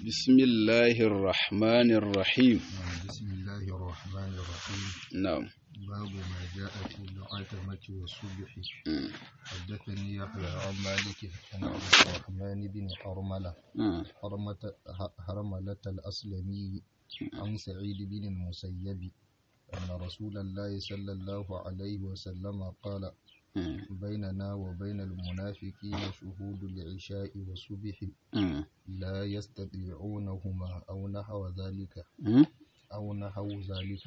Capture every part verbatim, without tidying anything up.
بسم الله الرحمن الرحيم. بسم الله الرحمن الرحيم. نعم. باب ما جاء في العتمة والصبح. مم. حدثني يحيى عن مالك عن عبد الرحمن بن حرملة مم. حرمة حرملة الأسلمي عن سعيد بن المسيب أن رسول الله صلى الله عليه وسلم قال: مم. بيننا وبين المنافقين شهود العشاء والصبح مم. لا يستطيعونهما أو نحو ذلك مم. أو نحو ذلك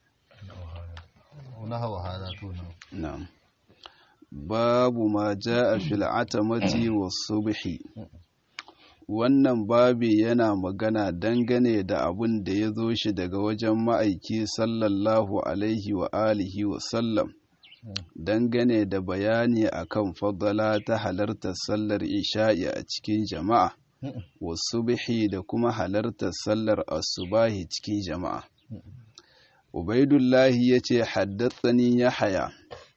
أو نحو هذا تونه. نعم. باب ما جاء في العتمة والصبح. Wannan babi yana magana dangane da abin da ya zo shi daga wajen ma'aiki sallallahu alaihi wa alihi wa sallam, dangane da bayani akan fadala ta halartar sallar isha'i a cikin jama'a, wasu bihi da kuma halartar sallar asubahi cikin jama'a. Ubaidullahi ya ce, haddatsani Yahaya,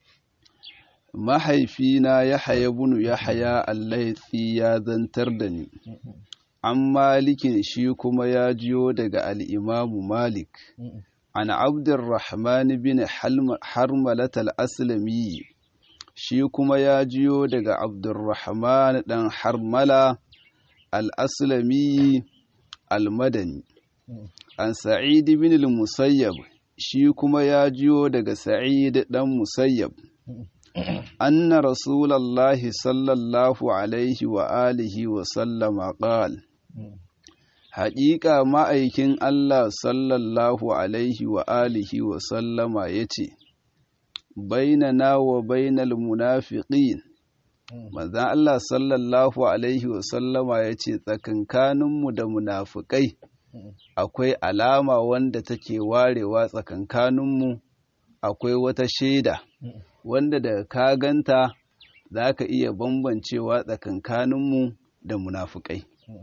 mahaifina Yahaya bunu Yahaya Al-Laythi ya zantar da ni, an Malikin shi kuma ya jiyo daga al'imamu Malik, an Abdurrahman bin Harmalat al-Aslami, shi kuma ya jiyo daga Abdurrahman ɗan Harmala al-Aslami al-Madani, an Sa'id bin al-Musayyab, shi kuma ya jiyo daga Sa'id ɗan Musayyab, anna Rasulallahi sallallahu alaihi wa alihi wa sallama qal, haƙiƙa ma'aikin Allah sallallahu alaihi wa alihi wa sallama ya ce, bainana wa bainal munafiqin, manzan Allah sallallahu alaihi wa sallama ya ce tsakankaninmu da munafikai akwai alama wanda take warewa tsakankaninmu, akwai wata shaida wanda da ka ganta za ka iya bambancewa tsakankaninmu da munafikai.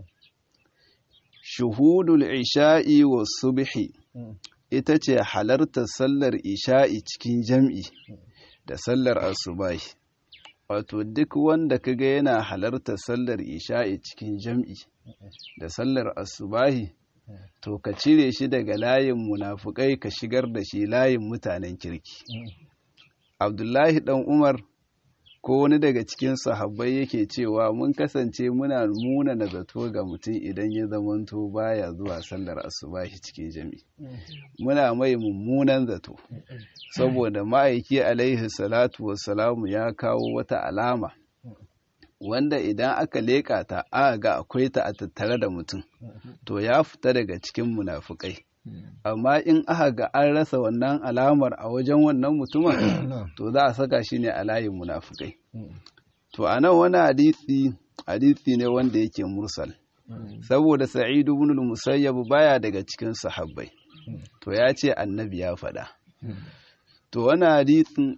Shuhudul isha'i wa subhi ita ce halartar sallar isha'i cikin jam'i da sallar asubahi. Wato duk wanda kaga yana halartar sallar isha'i cikin jam'i da sallar asubahi, to ka cire shi daga layin munafukai ka shigar da shi layin mutanen kirki. Abdullahi ɗan Umar ko wani daga cikin sahabbai yake cewa mun kasance muna muna na zato ga mutum idan ya zamanto baya zuwa sallar asubahi cikin jami'i. Muna mai mummunan zato saboda ma'aiki alaihi salatu wassalamu ya kawo wata alama wanda idan aka leƙa ta aka ga akwai ta a tattare da mutum, to ya fita daga cikin munafukai. Amma in aka ga an rasa wannan alamar a wajen wannan mutumin, to za a saka shi ne a layin munafukai. To a nan wani hadisi hadisi ne wanda yake mursal, saboda Sa'id ibn al-Musayyab baya daga cikin sahabbai, to ya ce annabi ya faɗa. To wani hadisin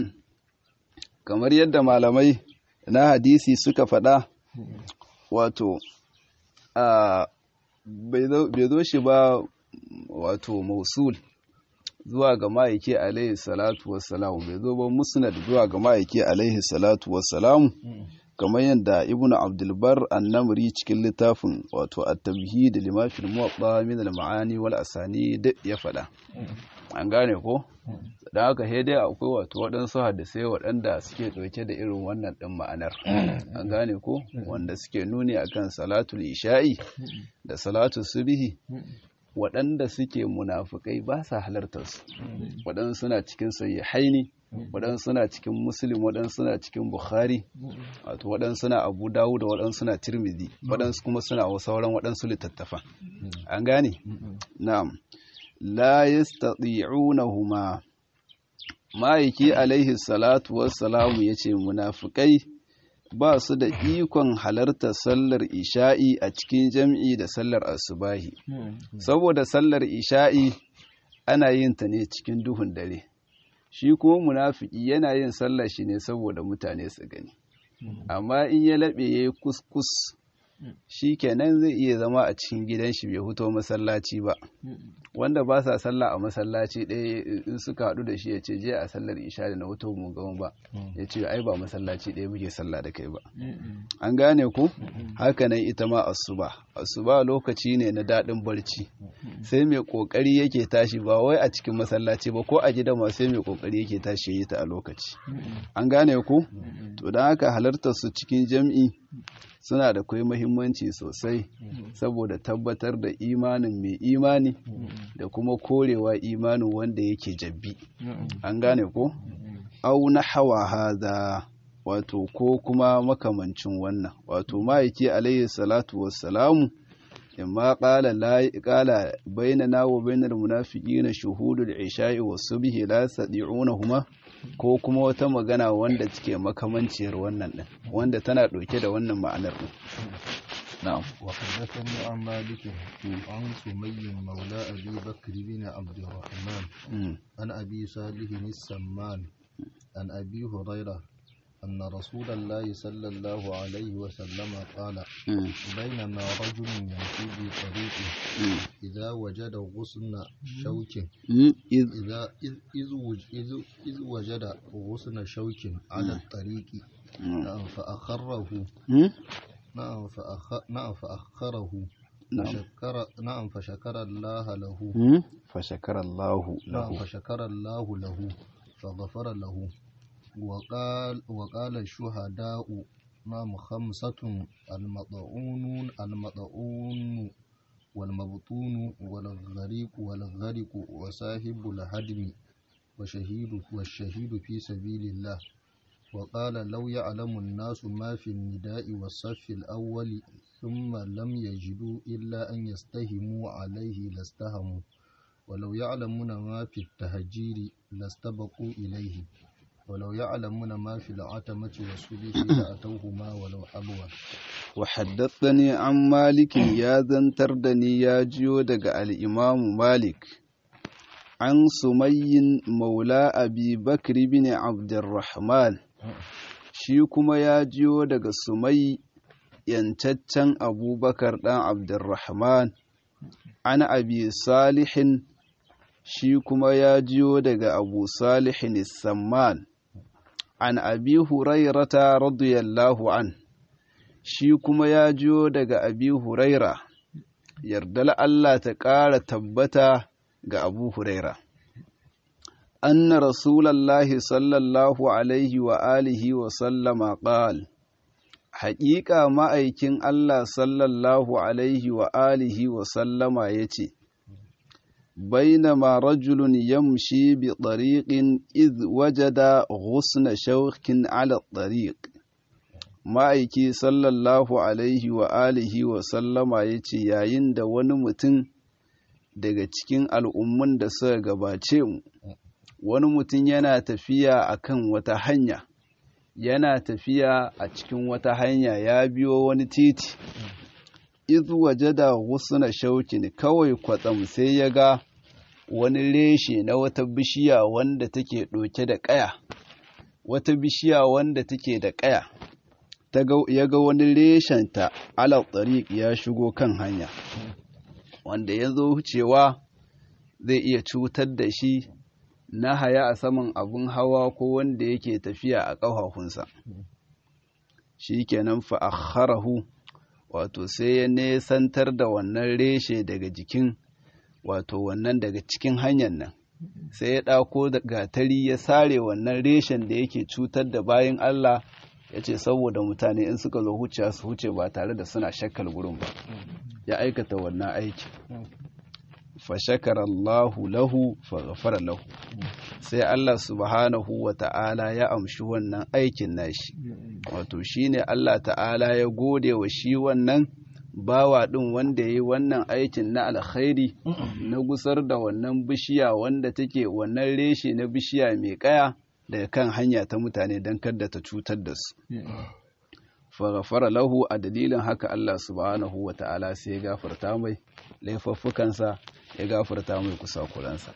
kamar yadda malamai na hadisi suka faɗa, wato a bai zo shi ba wato mausul zuwa ga ma'aiki alaihi salatu wassalamu, bai zo ba musnad zuwa ga ma'aiki alaihi salatu wassalamu, kamar yadda ibnu abdulbar annamri cikin littafin wato at-tamhid lima fil muwatta min al-ma'ani wal asanid ya faɗa. An gane ko? Da haka sai dai akwai wato waɗansu hadisai waɗanda suke ɗauke da irin wannan ɗin ma'anar. An gane ko? Wanda suke nuni akan salatul isha'i da salatul subhi, waɗanda suke munafukai ba sa halartar su. Waɗansu suna cikin sahihaini, waɗansu suna cikin muslim, waɗansu suna cikin bukhari, wato waɗansu suna abu dawud, waɗansu suna tirmidhi, waɗansu kuma suna sauran waɗansu littattafan. An gane? Na'am. La yastati'unahuma, ma'aiki alaihi salatu wassalamu yace munafikai ba su da ikon halartar sallar isha'i a cikin jam'i da sallar asubahi, saboda sallar isha'i ana yin ta ne cikin duhun dare, shi kuma munafiki yana yin sallar shi ne saboda mutane su gani. Amma in ya laɓe ya yi kuskus shi kenan zai iya zama a cikin gidan shi bai huto masallaci ba. Wanda ba sa sallah a masallaci ɗaya in suka haɗu da shi ya ce je a sallar isha da na huto mu gaban ba, ya ce ai ba masallaci ɗaya muke sallah da kai ba. An gane ku? Haka nan ita ma asuba. Asuba lokaci ne na daɗin barci, sai mai ƙoƙari yake tashi, ba wai a cikin masallaci ba ko a gida ma sai mai ƙoƙari yake tashi ya yi ta a lokaci. An gane ku? To don haka halartar su cikin jam'i suna da kai muhimmanci sosai, saboda tabbatar da imanin mai imani da kuma korewa imanin wanda yake jabbi. An gane ko? Au na hawa haza, wato ko kuma makamancin wannan, wato ma'aiki alayhi salatu wassalamu imma qala la qala bainana wa bainal munafiqina shuhudul isha'i was subhi la yastati'unahuma, ko kuma wata magana wanda take makamanciyar wannan din, wanda tana dauke da wannan ma'anar din. Na'am. Wa haddathani an Malik an Sumayy mawla Abi Bakr bin Abd al-Rahman an Abi Salih as-Samman an Abi Hurairah أن رسول الله صلى الله عليه وسلم قال بينما رجل يمشي بطريقه إذا وجد غصن شوك إذا إذ وجد غصن شوك على الطريق فأخره نعم نعم فأخره فشكر نعم فشكر الله له فشكر الله له فشكر الله له فغفر له. وقال وقال الشهداء نعم خمسة المطعون المطعون والمبطون والغريق والغرق وصاحب الهدم وشهيد والشهيد في سبيل الله. وقال لو يعلم الناس ما في النداء والصف الأول ثم لم يجدوا إلا أن يستهموا عليه لاستهموا، ولو يعلمون ما في التهجير لاستبقوا إليه، ولو يعلمون ما في العتمة والصبح لأتوهما ولو حبوا. وحدثني عن مالك يا ذنتر دني يا جيو دق الإمام مالك عن سمي مولى أبي بكر بن عبد الرحمن، shi kuma ya jiyo daga Sumai yantaccen Abubakar ɗan Abdurrahman, an Abi Salihin, shi kuma ya jiyo daga Abu Salihin Samman, an Abi Hurairata radiyallahu an, shi kuma ya jiyo daga Abi Huraira, yardal Allah ta ƙara tabbata ga Abu Huraira. Anna Rasulallahi sallallahu alaihi wa alihi wa sallama qal, haƙiƙa ma'aikin Allah sallallahu alaihi wa alihi wa sallama ya ce, بينما رجل يمشي بطريق إذ وجد غصن شوك على الطريق. ma'aiki sallallahu alaihi wa alihi wa sallama ya ce yayin da wani mutum daga cikin al'ummun da suka gabace mu, wani mutum yana tafiya akan wata hanya, yana tafiya a cikin wata hanya ya biyo wani titi, iz wajada ghusna shaukin, kawai kwatsam sai ya ga wani reshe na wata bishiya wanda take ɗauke da ƙaya, wata bishiya wanda take da ƙaya, ya ga wani reshenta ala tariq ya shigo kan hanya, wanda ya zo wucewa zai iya cutar da shi na haya a saman abun hawa ko wanda yake tafiya a ƙafafunsa. Shi kenan fa akharahu, wato sai ya nesantar da wannan reshe daga jikin, wato wannan daga cikin hanyar nan, sai ya ɗauko da gatari ya sare wannan reshen da yake cutar da bayin Allah, ya ce saboda mutane in suka zo huce su huce ba tare da suna shakkar gurin ba, ya aikata wannan aiki. Fa shakara Allahu lahu fa ghafara lahu, sai Allah subhanahu wa ta'ala ya amshi wannan aikin nashi, wato shine Allah ta'ala ya gode wa shi wannan bawa ɗin wanda ya yi wannan aikin na alkhairi na gusar da wannan bishiya wanda take wannan reshe na bishiya mai kaya daga kan hanya ta mutane don kada ta cutar da su. Faghafara lahu, a dalilin haka Allah subhanahu wa ta'ala sai ya gafarta mai laifuffukansa, ya gafarta mai kusakuransa.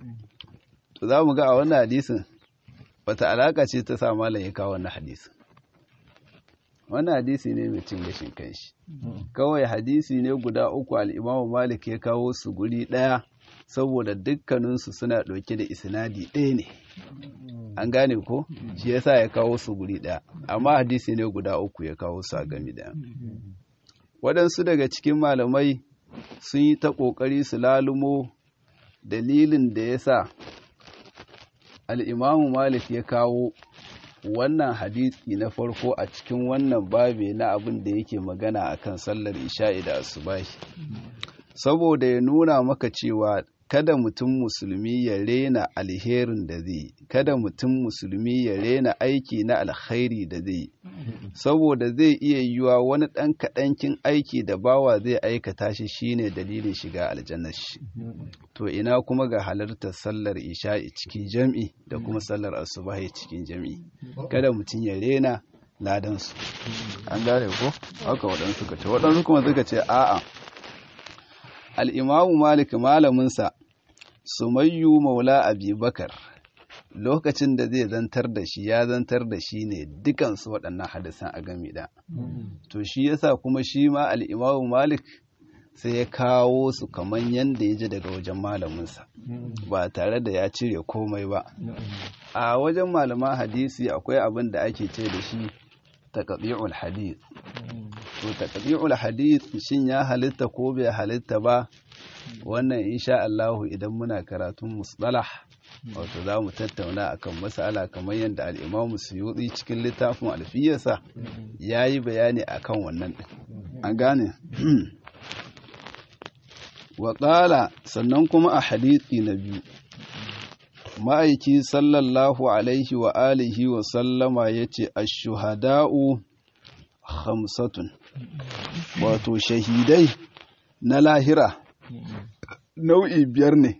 To za mu ga a wannan hadisin wata alaka ce ta sa malam ya kawo wannan hadisin. wannan hadisi ne mai cin gashin kanshi kawai hadisi ne guda uku al-Imam Malik ya kawo su guri daya saboda dukkaninsu suna ɗauke da isnadi ɗaya ne an gane ko shi yasa ya kawo su guri ɗaya amma hadisi ne guda uku ya kawo su a gami ɗaya waɗansu daga cikin malamai sun yi ta ƙoƙari su lalumo dalilin da ya sa al'imamu Malik ya kawo wannan hadisi na farko a cikin wannan babe na abin da yake magana akan sallar isha'i da asubahi saboda ya nuna maka cewa kada mutum musulmi ya rena alherin da zai kada mutum musulmi ya rena aiki na alkhairi da zai saboda zai iya yiwa wani ɗan kaɗankin aiki da bawa zai aikata shi shine dalilin shiga aljannar shi to ina kuma ga halartar sallar isha'i cikin jam'i da kuma sallar asubahi cikin jam'i kada mutum ya rena ladansu an gane ko haka waɗansu suka ce waɗansu kuma suka ce a'a al'imamu Malik malaminsa Sumayyu Maula Abubakar lokacin da zai zantar da shi ya zantar da shi ne dukansu waɗannan hadisan a game da to shi yasa kuma shi ma al'imamu Malik sai ya kawo su kamar yadda ya ji daga wajen malaminsa ba tare da ya cire komai ba a wajen malaman hadisi akwai abin da ake ce da shi taqdi'ul hadith to taqdi'ul hadith shin ya halitta ko bai halitta ba wannan insha Allah idan muna karatun musdalah wato za mu tattauna akan mas'ala kamar yadda al-Imam Suyuti cikin littafin alfiyarsa yayi bayani akan wannan din an gane wa qala sannan kuma a hadisi na biyu ma'aiki sallallahu alaihi wa alihi wa sallama yace ash-shuhada'u khamsatun wato shahidai na lahira nau'i biyar ne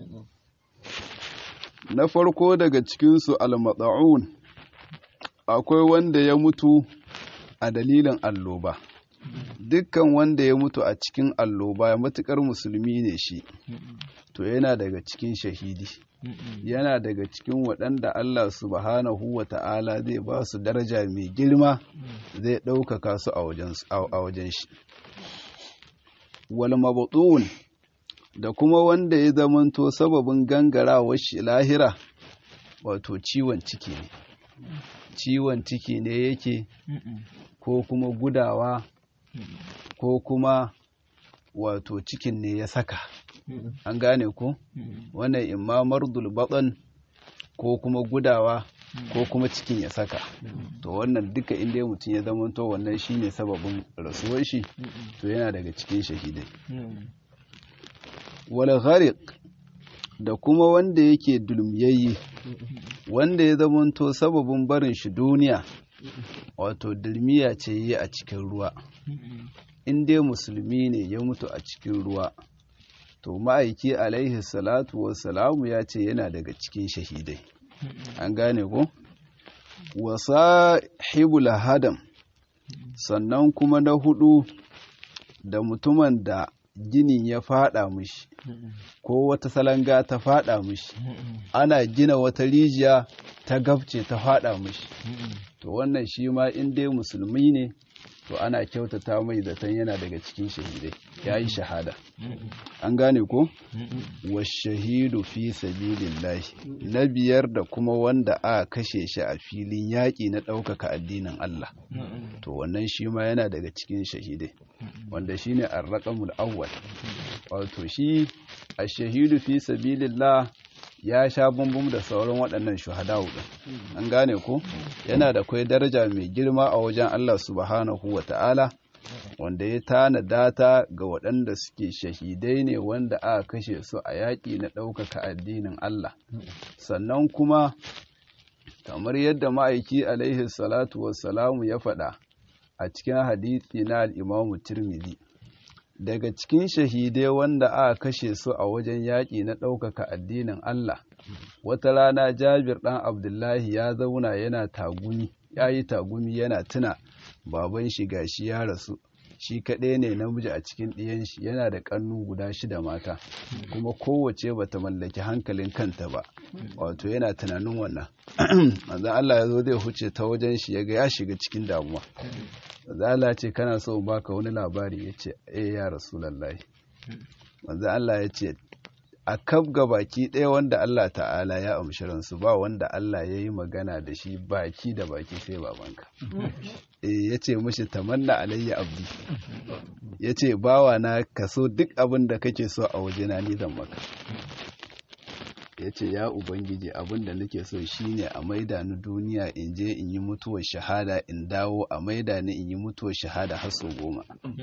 na farko daga cikinsu al-mata'un akwai wanda ya mutu a dalilin alloba dukkan wanda ya mutu a cikin alloba matukar musulmi ne shi to yana daga cikin shahidi yana daga cikin waɗanda Allah subhanahu wa ta'ala zai ba su daraja mai girma zai ɗaukaka su a wajen shi wal mabtun da kuma wanda ya zamanto sababin gangarawar shi lahira wato ciwon ciki ne ciwon ciki ne yake ko kuma gudawa ko kuma wato cikin ne ya saka an gane ko wannan imma mardul batn ko kuma gudawa ko kuma cikin ya saka to wannan duka inda mutum ya zama to wannan shine sababin rasuwar shi to yana daga cikin shahidai wal ghariq da kuma wanda yake dulmiyayye wanda ya zama to sababin barin shi duniya wato dulmiya ce yi a cikin ruwa in dai musulmi ne ya mutu a cikin ruwa to ma'aiki alaihi salatu wassalamu ya ce yana daga cikin shahidai an gane ko wasa hibul hadam sannan kuma na hudu da mutumin da gini ya fada mishi ko wata salanga ta fada mishi ana gina wata rijiya ta gabce ta fada mishi to wannan shi ma in dai musulmi ne to ana kyautata mai zaton yana daga cikin shahidai ya yi shahada an gane ko washahidu fi sabilillahi na biyar da kuma wanda a kashe shi a filin yaƙi na ɗaukaka addinin Allah to wannan shi ma yana daga cikin shahidai wanda shi ne arraƙamul awwal wato shi a shahidu fi sabilillah ya sha bambam da sauran waɗannan shuhada hudu an gane ko yana da kwai daraja mai girma a wajen Allah subhanahu wa ta'ala wanda ya tanada ta ga waɗanda suke shahidai ne wanda aka kashe su a yaƙi na ɗaukaka addinin Allah sannan kuma kamar yadda ma'aiki alaihi salatu wassalamu ya faɗa a cikin hadisi na al-Imam Tirmidhi daga cikin shahidai wanda aka kashe su a wajen yaƙi na ɗaukaka addinin Allah wata rana Jabir ɗan Abdullahi ya zauna yana tagumi ya yi tagumi yana tuna baban shi gashi ya rasu shi kaɗai ne namiji a cikin ɗiyan shi, yana da ƙannu guda shida mata, kuma kowace bata mallaki hankalin kanta ba, wato yana tunanin wannan. Manzon Allah ya zo zai huce ta wajen shi, ya ga ya shiga cikin damuwa. Manzon Allah ce kana so baka wani labari? Ya ce eh ya Rasulullahi. Manzon Allah ya ce a kaf ga baki ɗaya wanda Allah ta'ala ya amshi ransu ba wanda Allah ya yi magana da shi baki da baki sai babanka. E, ya ce mashi tamanna alayya abdi, ya ce bawa na kaso duk abin da kake so a wajena ni zan maka. Ya ce ya Ubangiji abin da nake so shine a maida ni duniya in je in yi mutuwar shahada, in dawo a maida ni in yi mutuwar shahada har sau goma.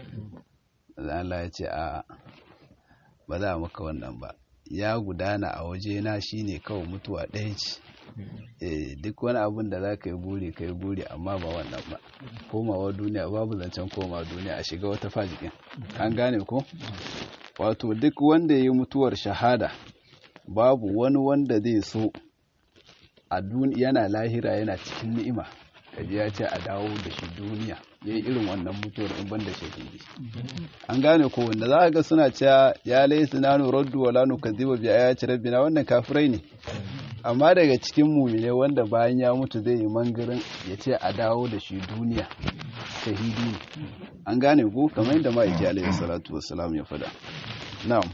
Allah ya ce a ba za a maka wannan ba, ya gudana a wajena shine kawai mutuwa ɗaya ce. Eh, duk wani abin da za ka yi buri ka yi buri, amma ba wannan ba. Komawa duniya babu zancen komawa duniya, a shiga wata fajikin. An gane ko? Wato duk wanda ya yi mutuwar shahada babu wani wanda zai so a duniya yana lahira yana cikin ni'ima kaji ya ce a dawo da shi duniya ya yi irin wannan mutuwar in ban da shahidi. An gane ko? wanda za a ga suna cewa ya laisu na nuraddu wa lanu kaziba bi ayati rabbina, wannan kafirai ne. Amma daga cikin mumine wanda bayan ya mutu zai yi mangarin ya ce a dawo da shi duniya, shahidi ne. An gane ko? kamar yadda ma'aiki alaihi salatu wassalam ya fada. Na'am.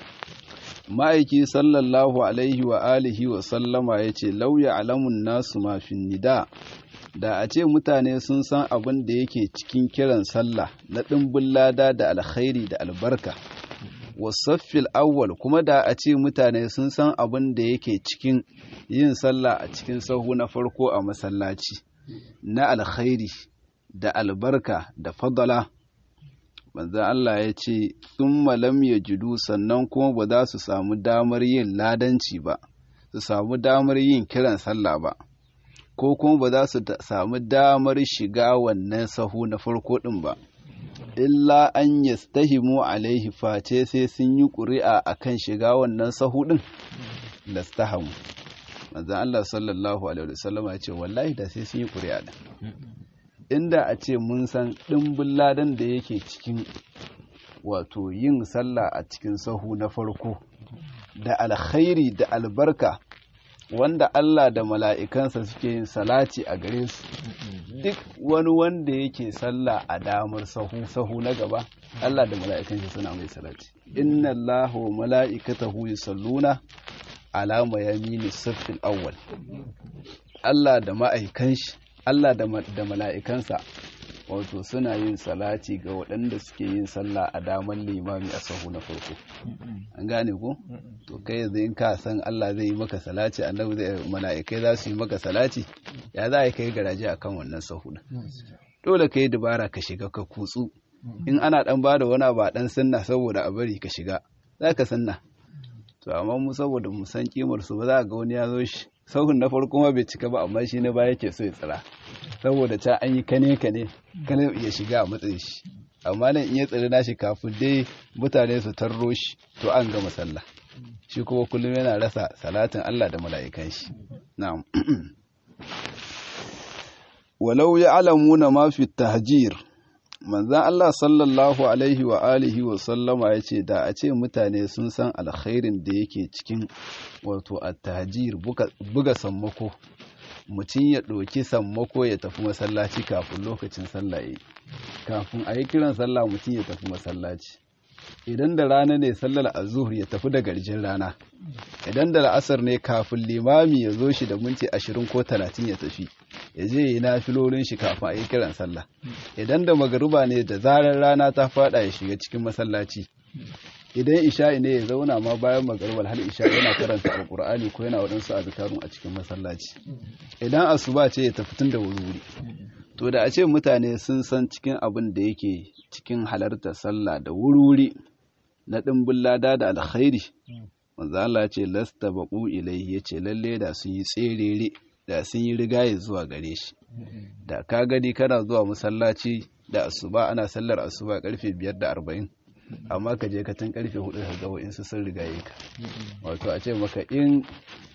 Ma'aiki sallallahu alaihi wa alihi wa sallama ya ce lauya alamun nasu mafin nida, da a ce mutane sun san abin da yake cikin kiran sallah na ɗimbin lada da alkhairi da albarka. Wasaffil awwal, kuma da a ce mutane sun san abin da yake cikin yin sallah a cikin sahu na farko a masallaci na alkhairi da albarka da fadala. Manzon Allah ya ce thumma lam yajidu, sannan kuma ba za su samu damar yin ladanci ba, su samu damar yin kiran sallah ba, ko kuma ba za su samu damar shiga wannan sahu na farko din ba, illa an yastahimu alaihi, face sai sun yi ƙuri'a akan shiga wannan sahu din. Lastahamu. Manzon Allah sallallahu alaihi wasallam ya ce wallahi da sai sun yi ƙuri'a din. Inda a ce mun san ɗimbin ladan da yake cikin wato yin sallah a cikin sahu na farko da alkhairi da albarka wanda Allah da mala'ikansa suke yin salati a gare su, duk wani wanda yake sallah a damar sahu sahu na gaba Allah da mala'ikansa suna mai salati. Inna Allaha wa mala'ikatahu yusalluna ala mayamini saffil awwal. Allah da ma'aikanshi Allah da mala'ikansa wato suna yin salati ga waɗanda suke yin sallah a daman limami a sahu na farko. An gane ku? To kai yanzu in ka san Allah zai yi maka salati, annabi zai, mala'ikai za su yi maka salati, ya za a kai garaje akan wannan sahu din? Dole ka yi dubara ka shiga ka kutsu. In ana dan bada wani ba dan sunna saboda a bari ka shiga, za ka sunna. To amma mu saboda mu san kimar su ba za ga wani ya zo shi sahun na farko ma bai cika ba, amma shi na baya ke so ya tsira saboda ta an yi kane kane kane ya shiga a matsayin shi. Amma nan in ya tsiri nashi kafin dai mutane su tarro shi to an gama sallah. Shi kuma kullum yana rasa salatin Allah da mala'ikan shi. Na'am. Walau ya'lamuna ma fi tahjir, manzon Allah sallallahu alaihi wa alihi wa sallama ya ce da a ce mutane sun san alkhairin da yake cikin wato at-tahjir, buga sammako, mutum ya ɗauki sammako ya tafi masallaci kafin lokacin sallah yayi, kafin a yi kiran sallah mutum ya tafi masallaci. Idan da rana ne sallar azuhur ya tafi da garjin rana, idan da la'asar ne kafin limami ya zo shi da minti ashirin ko talatin ya tafi, ya je yi nafilolin shi kafin a yi kiran sallah. Idan da magariba ne da zarar rana ta fada ya shiga cikin masallaci. Idan isha'i ne ya zauna ma bayan magaribar har isha yana karanta alkur'ani ko yana waɗansu azkarun a cikin masallaci. Idan asuba ce ya tafi tun da wuri. To da a ce mutane sun san cikin abin da yake cikin halartar sallah da wuri na ɗimbin lada da alkhairi, manzo Allah ce lasta baqu ilaihi, yace lalle da sun yi tserere, da sun yi rigaye zuwa gare shi. Da ka gani kana zuwa masallaci da asuba, ana sallar asuba karfe biyar da arba'in, amma ka je ka tun karfe hudu ka ga wa'insu sun rigaye ka. Wato a ce maka in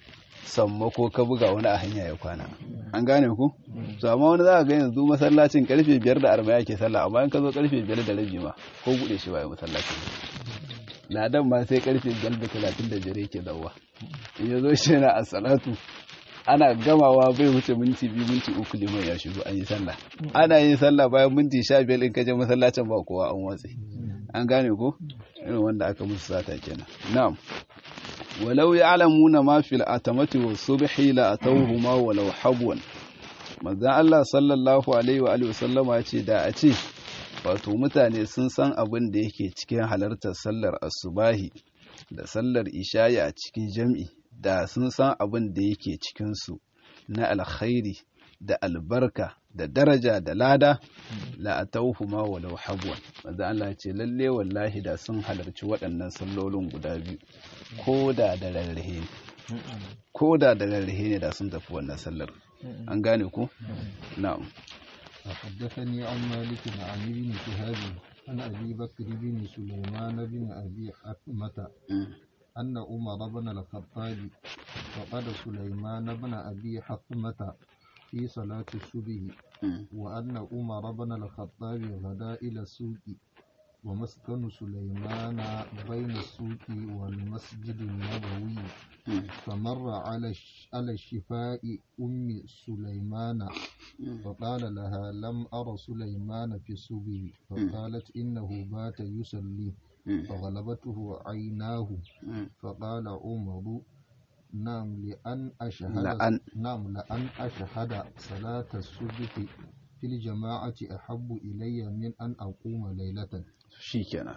sammako ka buga wani a hanya ya kwana an gane ku to amma wani za ka ga yanzu masallacin karfe biyar da arba'in ake sallah amma in ka zo karfe biyar da rabi ma ko bude shi ba masallacin ladan ma sai karfe biyar da talatin da biyar yake dawowa in ya zo shi na a salatu ana gamawa bai wuce minti biyu minti uku liman ya shigo an yi sallah ana yin sallah bayan minti sha biyar in kaje masallacin ba kowa an watse an gane ko irin wanda aka musu sata kenan na'am walau ya'lamuna ma fil atamati was subhi la atawhuma walau habwan manzo Allah sallallahu alaihi wa alihi wasallama yace da a ce wato mutane sun san abin da yake cikin halartar sallar asubahi da sallar isha'i a cikin jami'i da sun san abin da yake cikinsu na alkhairi da albarka da daraja da lada la atawhuma walau habwan manzo Allah ya ce lalle wallahi da sun halarci waɗannan sallolin guda biyu ko da da rarrahe ne ko da da rarrahe ne da sun tafi wannan sallar an gane ku na'am حدثني عن مالك عن ابن شهاب عن ابي بكر بن سليمان بن ابي حكمه أن عمر بن الخطاب فقد سليمان بن أبي حكمة في صلاة الصبح وأن عمر بن الخطاب غدا إلى السوق ومسكن سليمان بين السوق والمسجد النبوي فمر على على الشفاء أم سليمان فقال لها لم أر سليمان في الصبح فقالت إنه بات يصلي فغلبته عيناه فقال عمر نعم لأن أشهد لأن نعم لأن أشهد صلاة الصبح في الجماعة أحب إلي من أن أقوم ليلة شيكنا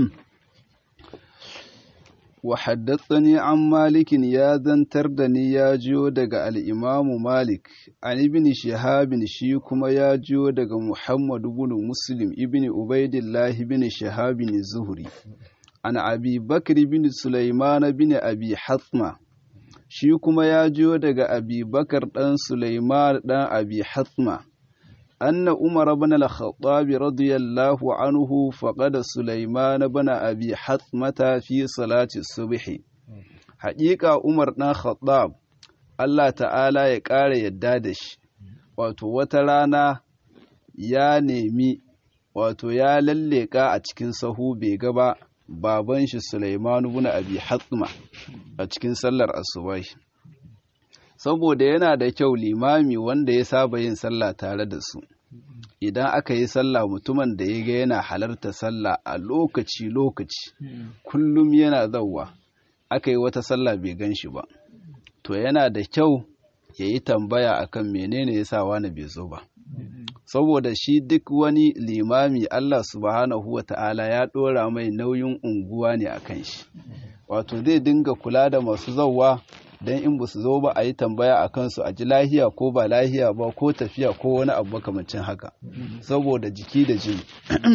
وحدثني عن مالك يا ذنتر دني يا جو دغ الإمام مالك عن ابن شهاب شي كما يا جو دغ محمد بن مسلم ابن عبيد الله بن شهاب الزهري عن أبي بكر بن سليمان بن أبي حثمة شي كما يا جو دغ أبي بكر دان سليمان دان أبي حثمة أن عمر بن الخطاب رضي الله عنه فقد سليمان بن أبي حثمة في صلاة الصبح حقيقة عمر بن الخطاب الله تعالى يقال يدادش wato wata rana ya nemi wato ya lalleka a cikin sahu bai gaba baban shi Sulaiman ibn Abi Hathma a cikin sallar asubahi saboda yana da kyau limami wanda ya saba yin sallah tare da su idan aka yi sallah mutumin da ya ga yana halarta sallah a lokaci-lokaci kullum yana zauwa aka yi wata sallah bai gan shi ba to yana da kyau ya yi tambaya akan menene ya sa wani bai zo ba saboda shi duk wani limami Allah subhanahu wa ta'ala ya ɗora mai nauyin unguwa ne a kan shi wato zai dinga kula da masu zauwa don in ba su zo ba a yi tambaya a kansu a ji lahiya ko ba lahiya ba ko tafiya ko wani abu makamancin haka saboda jiki da jini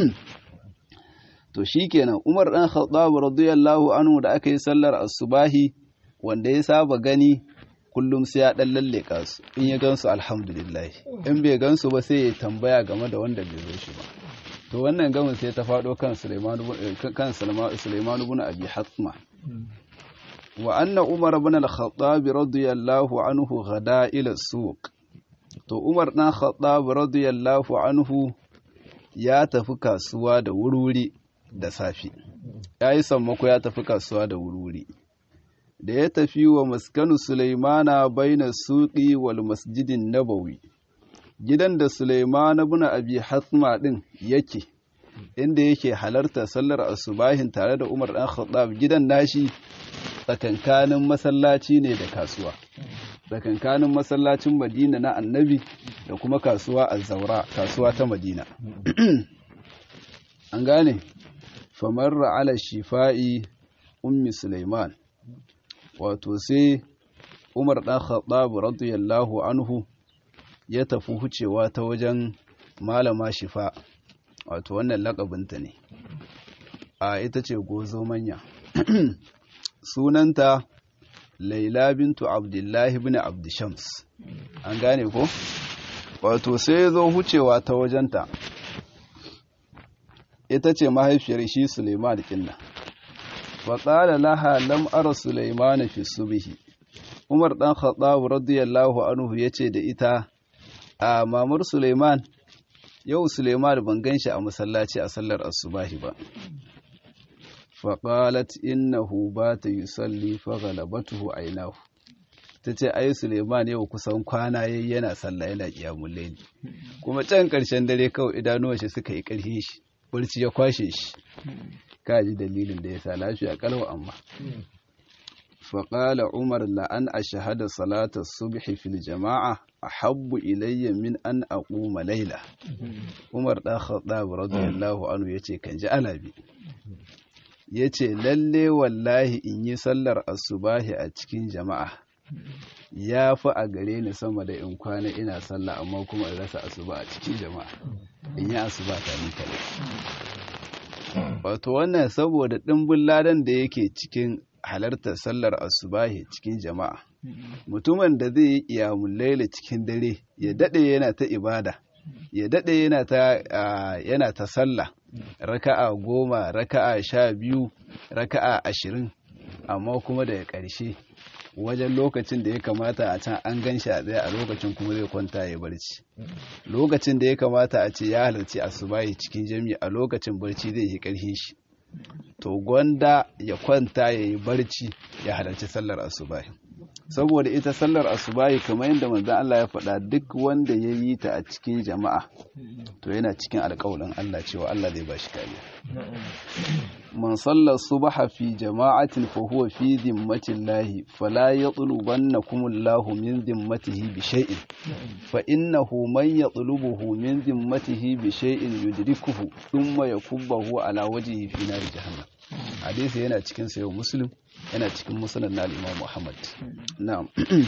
to shi kenan Umar ɗan Khattab radiyallahu anhu da aka yi sallar asubahi wanda ya saba gani kullum sai ya ɗan lalleka su in ya gansu alhamdulillah in bai gansu ba sai ya tambaya game da wanda bai zo shi ba to wannan gamin sai ta faɗo kan Sulaiman ibn Abi Hathma wa anna Umar ibn al-Khattab radiyallahu anhu ghada ila suq to Umar dan Khattab radiyallahu anhu ya tafi kasuwa da wurwuri da safi yayi sammako ya tafi kasuwa da wurwuri da ya tafi wa maskanu Sulaimana baina suqi wal masjidin nabawi gidan da Sulaiman ibn Abi Hathma din yake inda yake halarta sallar asubahin tare da Umar dan Khattab gidan nashi tsakankanin masallaci ne da kasuwa tsakankanin masallacin Madina na Annabi da kuma kasuwa Az-Zawra kasuwa ta Madina an gane famarra ala shifa'i ummi Sulaiman wato sai Umar dan Khattab radiyallahu anhu ya tafi hucewa ta wajen malama Shifa wato wannan lakabinta ne a ita ce gozo manya sunanta Laila bintu Abdullahi ibn Abdishams an gane ko wato sai ya zo hucewa ta wajenta ita ce mahaifiyar shi Suleiman kinna fa qala laha lam ara Sulaiman fi subhi Umar dan Khattab radiyallahu anhu yace da ita a mamar Suleiman yau Suleiman ban ganshi a masallaci a sallar asubahi ba faqalat innahu bata yusalli faghalabatuhu aynahu tace ai Suleiman yau kusan kwana yayi yana sallah yana qiyamul layl kuma can karshen dare kawai idanuwan shi suka yi karhi shi barci ya kwashe shi kaji dalilin da yasa lafiya kalau amma faqala Umar la an ashhada salata subhi fil jama'a ahabbu ilayya min an aquma layla Umar dan Khattab radiyallahu anhu yace kanji alabi yace lalle wallahi in yi sallar asubahi a cikin jama'a ya fi a gare ni sama da in kwana ina sallah amma kuma in rasa asuba a cikin jama'a in yi asuba ta ni kadai wato wannan saboda dimbin ladan da yake cikin halartar sallar asubahi cikin jama'a mutumin da zai yi qiyamul layl cikin dare ya dade yana ta ibada ya dade yana ta yana ta sallah raka'a goma raka'a sha biyu raka'a ashirin amma kuma daga ƙarshe wajen lokacin da ya kamata a can an gan shi a tsaye a lokacin kuma zai kwanta ya barci lokacin da ya kamata a ce ya halarci asubahi cikin jami'a a lokacin barci zai yi ƙarfin shi to gwanda ya kwanta ya yi barci ya halarci sallar asubahi saboda ita sallar asubahi kamar yadda manzon Allah ya faɗa duk wanda ya yi ta a cikin jama'a to yana cikin alƙawarin Allah cewa Allah zai ba shi kariya man salla subha fi jama'atin fa huwa fi dhimmati llahi fala yatlubannakum Allahu min dhimmatihi bi shay'in fa innahu man yatlubuhu min dhimmatihi bi shay'in yudrikuhu thumma yakubbahu ala wajhihi fi nar jahannam hadisi yana cikin sayo muslim yana cikin musnad na al-imam Muhammad na'am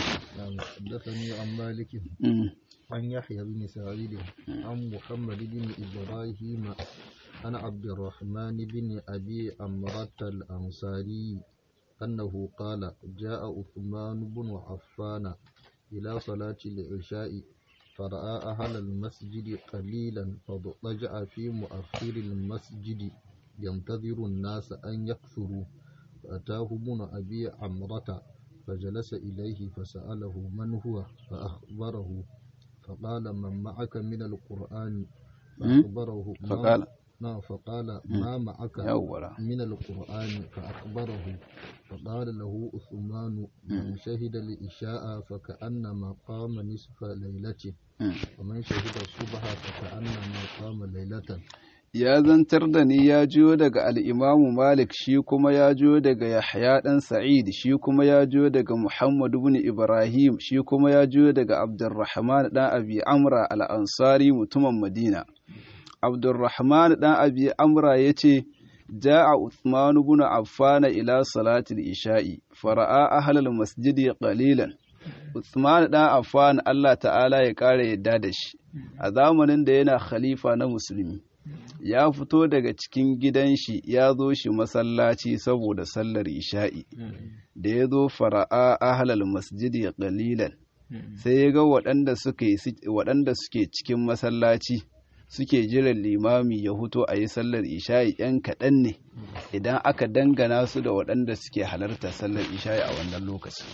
حدثني عن مالك عن يحيى بن سعيد عن محمد بن إبراهيم عن عبد الرحمن بن أبي عمرة الأنصاري أنه قال جاء عثمان بن عفان إلى صلاة العشاء فرأى أهل المسجد قليلا فاضطجع في مؤخر المسجد ينتظر الناس أن يكثروا فأتاه ابن أبي عمرة فجلس إليه فسأله من هو فأخبره فقال من معك من القرآن فأخبره فقال نعم فقال ما معك من القرآن فأخبره فقال له عثمان من شهد الإشاء فكأنما قام نصف ليلته ومن شهد الصبح فكأنما قام ليلة ya zantar da ni ya jiyo daga al'imamu Malik shi kuma ya jiyo daga Yahya ɗan Sa'id shi kuma ya jiyo daga Muhammadu bin Ibrahim shi kuma ya jiyo daga Abdurrahman ɗan Abi Amra al'ansari mutumin Madina. Abdurrahman ɗan Abi Amra ya ce, Ja'a Uthman bin Affan ila salatul isha'i, fara'a ahlal masjidi qalilan. Uthman ɗan Affan Allah ta'ala ya ƙara yadda da shi, a zamanin da yana khalifa na musulmi. Ya fito daga cikin gidan shi ya zo shi masallaci saboda sallar isha'i da ya zo fara'a ahlal masjidi qalilan sai ya ga waɗanda suke waɗanda suke cikin masallaci suke jiran limami ya huto a yi sallar isha'i yan kaɗan ne idan aka dangana su da waɗanda suke halarta sallar isha'i a wannan lokaci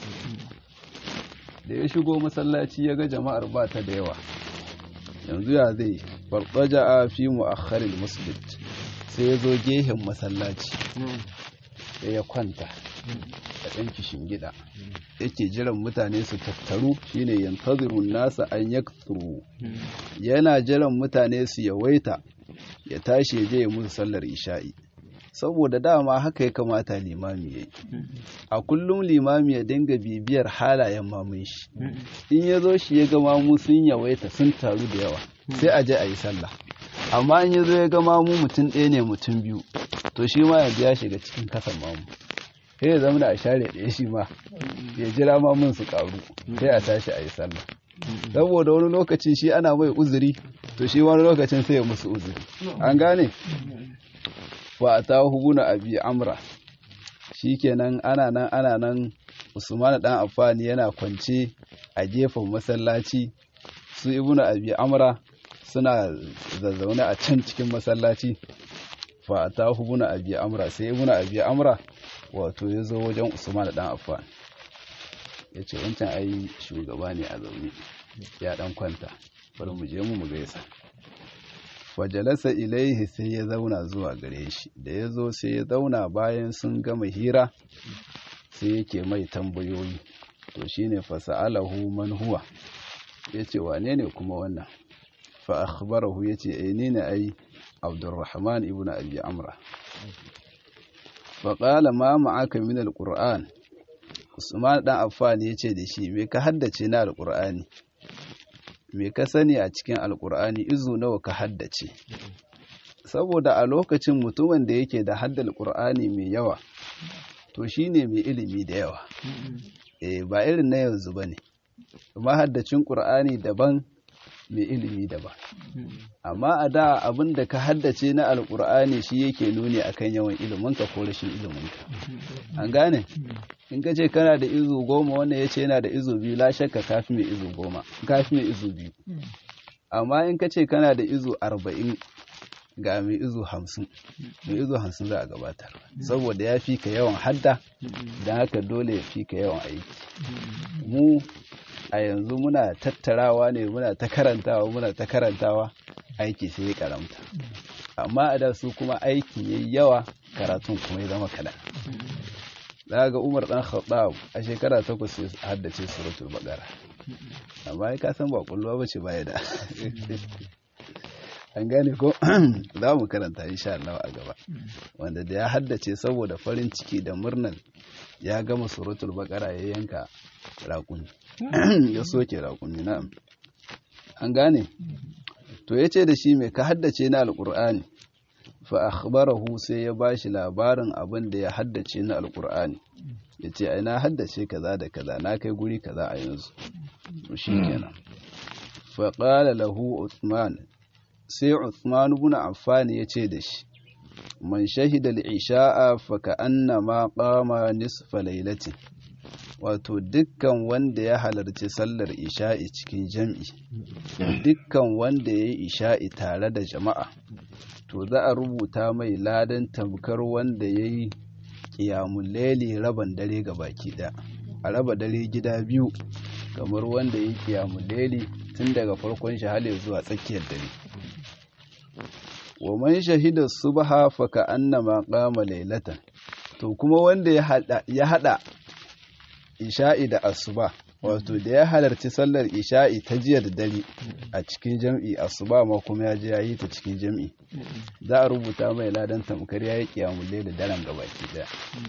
da ya shigo masallaci ya ga jama'ar ba ta da yawa yanzu ya zai farfaja a fi mu'akharil masjid sai ya zo gehen masallaci sai ya kwanta da ɗan kishin gida yake jiran mutane su tattaru shine yantazirun nasa an yakthuru yana jiran mutane su yawaita ya tashi ya je ya musu sallar isha'i saboda dama haka ya kamata limami yayi a kullum limami ya dinga bibiyar halayen mamun shi in ya zo shi ya ga mamu sun yawaita sun taru da yawa sai a je a yi sallah amma in ya zo ya ga mamu mutum ɗaya ne mutum biyu to shi ma yanzu ya shiga cikin kasan mamu sai ya zama da a share ɗaya shi ma ya jira mamun su ƙaru sai a tashi a yi sallah saboda wani lokaci shi ana mai uzuri to shi wani lokacin sai ya musu uzuri an gane fa atahu ibn abi amra shikenan ana nan ana nan Usman dan Affan yana kwance a gefen masallaci su ibn abi amra suna zazzaune a can cikin masallaci fa atahu ibn abi amra sai ibn abi amra wato yazo wajen Usman dan Affan ya ce wancan ai shugaba ne a zaune ya dan kwanta bari mu je mu mu gaisa fajalasa ilaihi sai ya zauna zuwa gare shi da ya zo sai ya zauna bayan sun gama hira sai yake mai tambayoyi to shine fasa'alahu man huwa yace wane ne kuma wannan fa akhbarahu yace eh ni ne ai Abdurrahman ibn Abi Amra fa qala ma ma'aka min alquran Usman dan Affan yace da shi me ka haddace na alqurani me ka sani a cikin alqurani izu nawa ka haddace saboda a lokacin mutumin da yake da haddal qur'ani mai yawa to shine mai ilimi da yawa eh ba irin na yanzu bane mahaddacin qur'ani daban mai ilimi daban amma a da abin da ka haddace na alqur'ani shi yake nuni akan yawan iliminka ko rashin iliminka an gane in ka ce kana da izu goma wannan yace yana da izu biyu la shakka kafi mai izu goma kafi mai izu biyu amma in ka ce kana da izu arba'in ga mai izu hamsin mai izu hamsin za a gabatar saboda ya fi ka yawan hadda don haka dole ya fi ka yawan aiki mu a yanzu muna tattarawa ne muna ta karantawa muna ta karantawa aiki sai ya karamta amma a da su kuma aiki yayi yawa karatun kuma ya zama kaɗan za ga Umar dan Khattab a shekara takwas ya haddace suratul Baqara amma ka san ba kulluwa bace baya da an gane ko za mu karanta insha Allah a gaba wanda da ya haddace saboda farin ciki da murnar ya gama suratul Baqara ya yanka raƙumi ya soke raƙumi na'am an gane to yace da shi me ka haddace na alqur'ani fa akhbarahu sai ya bashi labarin abin da ya haddace na alqur'ani yace ai na haddace kaza da kaza na kai guri kaza a yanzu to shikenan fa qala lahu Uthman sai Uthman ibn Affan yace da shi man shahida al-isha'a fa ka'annama qama nisfa laylatin wato dukkan wanda ya halarci sallar isha'i cikin jam'i dukkan wanda yayi isha'i tare da jama'a to za a rubuta mai ladan tamkar wanda yayi qiyamul layli raban dare baki daya a raba dare gida biyu kamar wanda yayi qiyamul layli tun daga farkon shi har zuwa tsakiyar dare wa man shahida subha fa ka'annama qama laylatan to kuma wanda ya hada ya hada isha'i da asuba wato da ya halarci sallar isha'i ta jiya da dare a cikin jam'i asuba ma kuma ya je yayi ta cikin jam'i za a rubuta mai ladan tamkar yayi qiyamul layl daren gabaki daya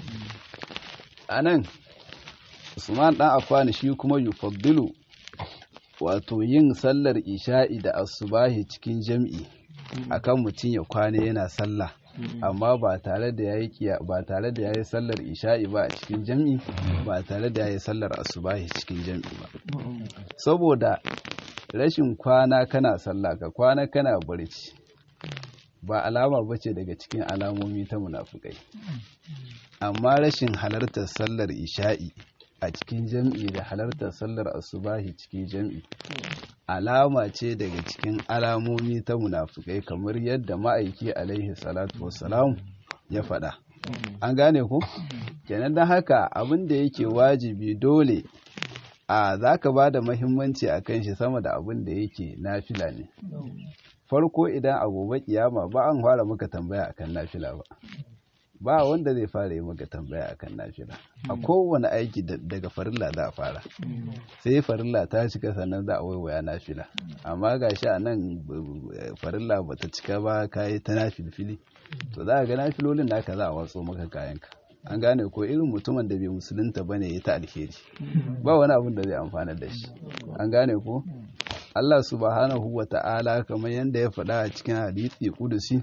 anan Usman dan Affan shi kuma yufaddilu wato yin sallar isha'i da asubahi cikin jam'i akan mutum ya kwana yana sallah amma ba tare da yayi ba tare da yayi sallar isha'i ba a cikin jam'i ba tare da yayi sallar asubahi cikin jam'i ba saboda rashin kwana kana sallah ka kwana kana barci ba alama bace daga cikin alamomi ta munafikai amma rashin halartar sallar isha'i a cikin jam'i da halartar sallar asubahi cikin jam'i alama ce daga cikin alamomi ta munafikai kamar yadda ma'aiki alaihi salatu wassalam ya faɗa an gane ku kenan dan haka abin da yake wajibi dole a zaka bada muhimmanci akan shi sama da abin da yake nafila ne farko idan a gobe kiyama ba an fara maka tambaya akan nafila ba ba wanda zai fara yi maka tambaya akan nafila a kowane aiki daga farilla za a fara sai farilla ta cika sannan za a waiwaya nafila amma gashi a nan farilla bata cika ba kayi ta nafilfili to za a ga nafilolin naka za a watso maka kayanka an gane ko irin mutumin da bai musulunta bane ya ta alheri ba wani abin da zai amfana da shi an gane ko Allah subhanahu wa ta'ala kamar yadda ya faɗa a cikin hadisi kudusi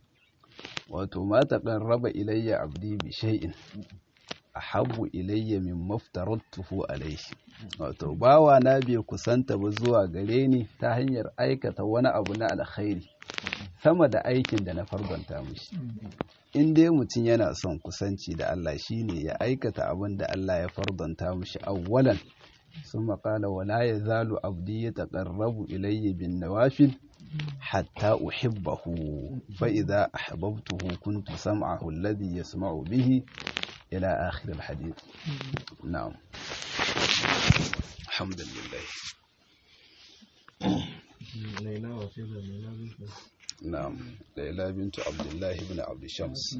wato ma taqarraba ilayya abdi bi shay'in ahabbu ilayya mimma aftaratuhu alayhi wato bawa na bai kusanta ba zuwa gare ni ta hanyar aikata wani abu na alkhairi sama da aikin da na farbanta mishi in dai mutum yana son kusanci da Allah shine ya aikata abin da Allah ya farbanta mishi awwalan ثم قال ولا يزال عبدي يتقرب إلي بالنوافل حتى أحبه فإذا أحببته كنت سمعه الذي يسمع به إلى آخر الحديث نعم alhamdulillah. Laila wace da Laila bintu na'am Laila bintu Abdullahi ibn Abd Shams